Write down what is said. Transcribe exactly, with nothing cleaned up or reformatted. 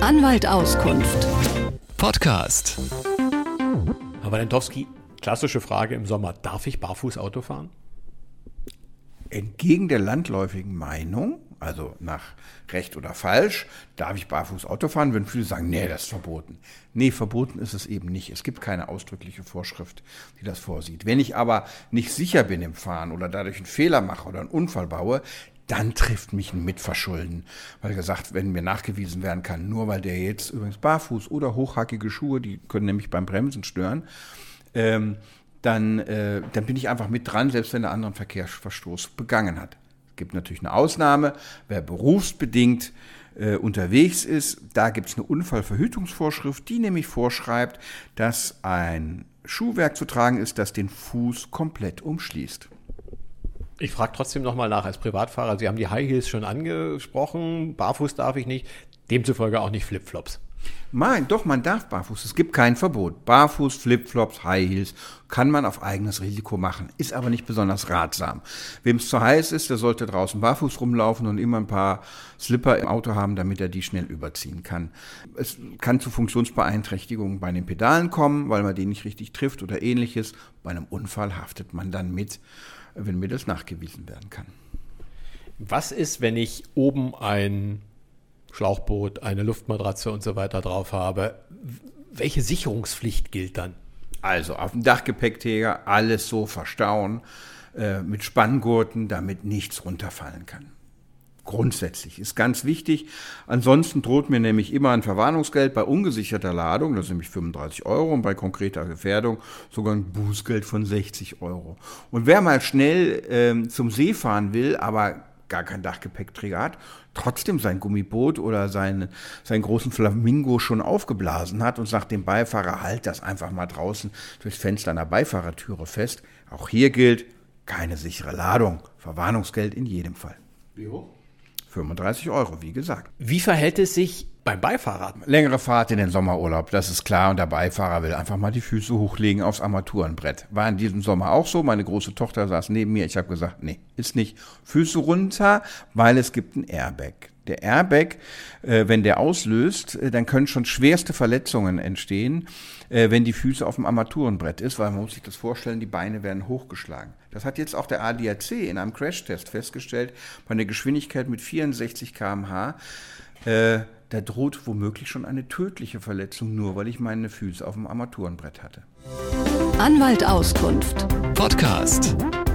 Anwalt Auskunft. Podcast. Herr Walentowski, klassische Frage im Sommer. Darf ich barfuß Auto fahren? Entgegen der landläufigen Meinung, also nach Recht oder falsch, darf ich barfuß Auto fahren, wenn viele sagen, nee, das ist verboten. Nee, verboten ist es eben nicht. Es gibt keine ausdrückliche Vorschrift, die das vorsieht. Wenn ich aber nicht sicher bin im Fahren oder dadurch einen Fehler mache oder einen Unfall baue, dann trifft mich ein Mitverschulden. Weil gesagt, wenn mir nachgewiesen werden kann, nur weil der jetzt übrigens barfuß oder hochhackige Schuhe, die können nämlich beim Bremsen stören, ähm, dann, äh, dann bin ich einfach mit dran, selbst wenn der andere einen Verkehrsverstoß begangen hat. Es gibt natürlich eine Ausnahme, wer berufsbedingt äh, unterwegs ist, da gibt es eine Unfallverhütungsvorschrift, die nämlich vorschreibt, dass ein Schuhwerk zu tragen ist, das den Fuß komplett umschließt. Ich frage trotzdem nochmal nach als Privatfahrer. Sie haben die High Heels schon angesprochen. Barfuß darf ich nicht. Demzufolge auch nicht Flipflops. Nein, doch, man darf barfuß. Es gibt kein Verbot. Barfuß, Flipflops, High Heels kann man auf eigenes Risiko machen. Ist aber nicht besonders ratsam. Wem es zu heiß ist, der sollte draußen barfuß rumlaufen und immer ein paar Slipper im Auto haben, damit er die schnell überziehen kann. Es kann zu Funktionsbeeinträchtigungen bei den Pedalen kommen, weil man die nicht richtig trifft oder ähnliches. Bei einem Unfall haftet man dann mit, wenn mir das nachgewiesen werden kann. Was ist, wenn ich oben ein Schlauchboot, eine Luftmatratze und so weiter drauf habe? Welche Sicherungspflicht gilt dann? Also auf dem Dachgepäckträger alles so verstauen äh, mit Spanngurten, damit nichts runterfallen kann. Grundsätzlich ist ganz wichtig. Ansonsten droht mir nämlich immer ein Verwarnungsgeld bei ungesicherter Ladung, das ist nämlich fünfunddreißig Euro, und bei konkreter Gefährdung sogar ein Bußgeld von sechzig Euro. Und wer mal schnell ähm, zum See fahren will, aber gar kein Dachgepäckträger hat, trotzdem sein Gummiboot oder seinen, seinen großen Flamingo schon aufgeblasen hat und sagt dem Beifahrer, halt das einfach mal draußen durchs Fenster einer Beifahrertüre fest. Auch hier gilt, keine sichere Ladung, Verwarnungsgeld in jedem Fall. Wie hoch? fünfunddreißig Euro, wie gesagt. Wie verhält es sich beim Beifahrer? Längere Fahrt in den Sommerurlaub, das ist klar. Und der Beifahrer will einfach mal die Füße hochlegen aufs Armaturenbrett. War in diesem Sommer auch so. Meine große Tochter saß neben mir. Ich habe gesagt, nee, ist nicht. Füße runter, weil es gibt ein Airbag. Der Airbag, äh, wenn der auslöst, äh, dann können schon schwerste Verletzungen entstehen, äh, wenn die Füße auf dem Armaturenbrett ist, weil man muss sich das vorstellen, die Beine werden hochgeschlagen. Das hat jetzt auch der A D A C in einem Crashtest festgestellt, bei einer Geschwindigkeit mit vierundsechzig Kilometer pro Stunde. Äh, da droht womöglich schon eine tödliche Verletzung, nur weil ich meine Füße auf dem Armaturenbrett hatte. Anwalt Auskunft. Podcast.